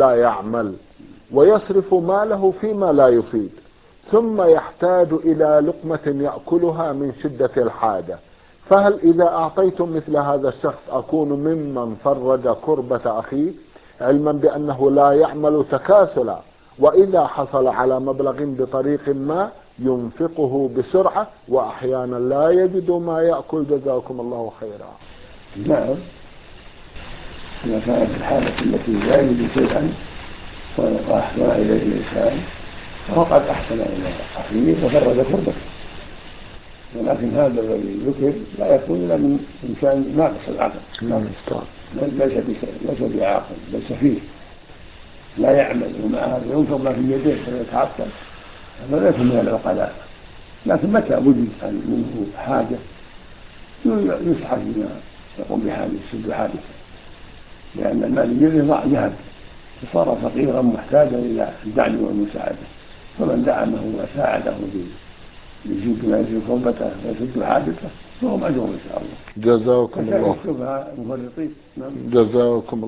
لا يعمل ويصرف ماله فيما لا يفيد، ثم يحتاج إلى لقمة يأكلها من شدة الحاجة، فهل إذا أعطيتم مثل هذا الشخص أكون ممن فرج كربة أخيه، علما بأنه لا يعمل تكاسلا، وإذا حصل على مبلغ بطريق ما ينفقه بسرعة وأحيانا لا يجد ما يأكل؟ جزاكم الله خيرا. نعم، إذا كانت الحالة التي لا يجد شيئا وأحسن إليه الإنسان فقد أحسن إلى أخيه وفرج كربته، ولكن هذا الذي ذكر لا يكون إلا من إنسان ناقص العقل، ليس بعاقل بل سفيه لا يعمل، ومع هذا ينفق ما في يده ويتعطل، هذا ليس من العقلاء. لكن متى وجد منه حاجة يسحب بما يقوم بحاجة يسد حاجته، لأن المال يده ذهب فصار فقيرا محتاجا إلى الدعم والمساعدة، فمن دعمه وساعده يزيد ما يزيد كربته ويسد حاجته فهو مأجور إن شاء الله. جزاكم الله. مفرطين. جزاكم